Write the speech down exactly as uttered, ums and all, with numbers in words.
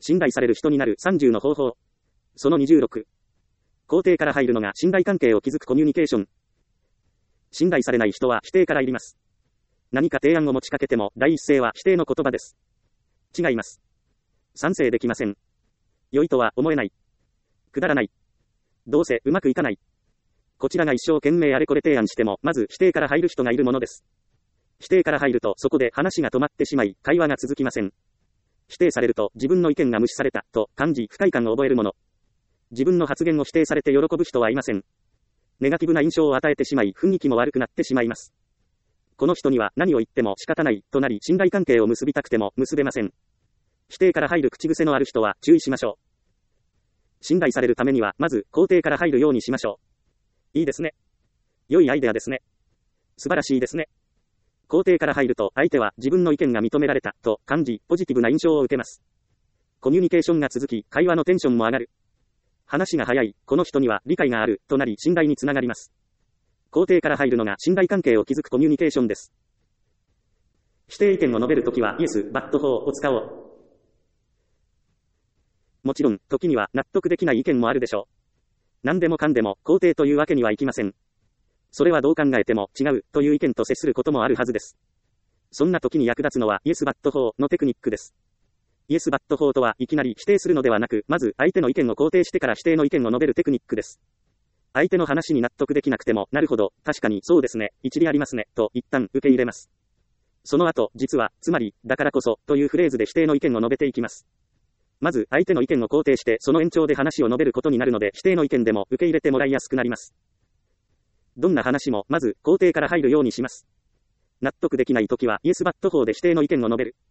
信頼される人になるさんじゅうの方法。そのにじゅうろく。肯定から入るのが信頼関係を築くコミュニケーション。信頼されない人は否定から入ります。何か提案を持ちかけても第一声は否定の言葉です。違います。賛成できません。良いとは思えない。くだらない。どうせうまくいかない。こちらが一生懸命あれこれ提案しても、まず否定から入る人がいるものです。否定から入るとそこで話が止まってしまい、会話が続きません。否定されると自分の意見が無視されたと感じ不快感を覚えるもの。自分の発言を否定されて喜ぶ人はいません。ネガティブな印象を与えてしまい、雰囲気も悪くなってしまいます。この人には何を言っても仕方ないとなり、信頼関係を結びたくても結べません。否定から入る口癖のある人は注意しましょう。信頼されるためにはまず肯定から入るようにしましょう。いいですね。良いアイデアですね。素晴らしいですね。肯定から入ると相手は自分の意見が認められたと感じ、ポジティブな印象を受けます。コミュニケーションが続き、会話のテンションも上がる。話が早い、この人には理解があるとなり信頼につながります。肯定から入るのが信頼関係を築くコミュニケーションです。否定意見を述べるときはイエス・バット法を使おう。もちろん、時には納得できない意見もあるでしょう。何でもかんでも肯定というわけにはいきません。それはどう考えても違うという意見と接することもあるはずです。そんな時に役立つのはイエス・バット法のテクニックです。イエス・バット法とはいきなり否定するのではなく、まず相手の意見を肯定してから否定の意見を述べるテクニックです。相手の話に納得できなくても、なるほど、確かにそうですね、一理ありますね、と一旦受け入れます。その後、実は、つまり、だからこそ、というフレーズで否定の意見を述べていきます。まず、相手の意見を肯定して、その延長で話を述べることになるので、否定の意見でも受け入れてもらいやすくなります。どんな話も、まず、肯定から入るようにします。納得できないときは、イエス・バット法で否定の意見を述べる。